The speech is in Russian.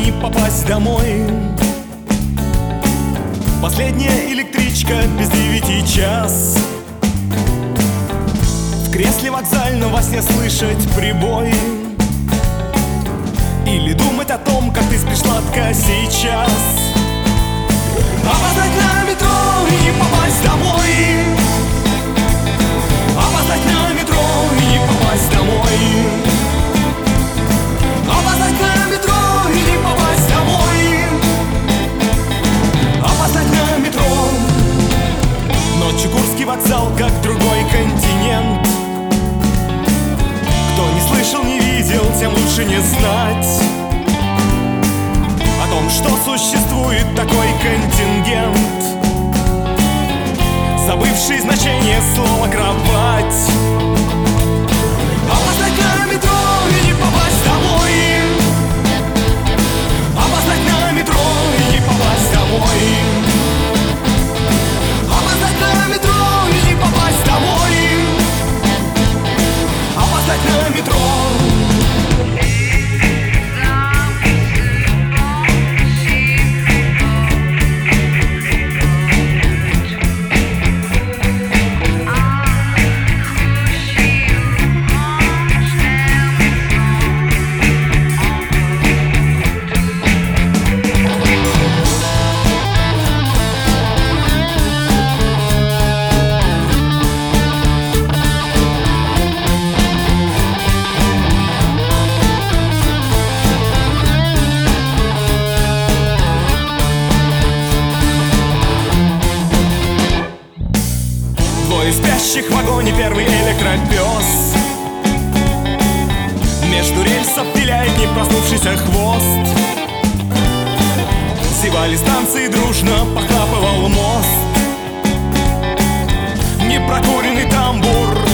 не попасть домой. Последняя электричка без 9 час. В кресле вокзальном во сне слышать прибой или думать о том, как ты спишь сладко сейчас. Опоздать на метро и не попасть домой. Опоздать на метро и не попасть домой. Опоздать на метро и не попасть домой. Опоздать на метро. Но Чукурский вокзал как другой континент. Кто не слышал, не видел, тем лучше не знать о том, что существует такой контингент, забывший значение слова «кровать». Опоздать на метро и не попасть домой. Опоздать на метро и не попасть домой. Опоздать на метро и не попасть домой. Опоздать на метро. Двое спящих в вагоне, первый электропес. Между рельсов виляет не проснувшийся хвост. Зевали станции, дружно похрапывал мост. Непрокуренный тамбур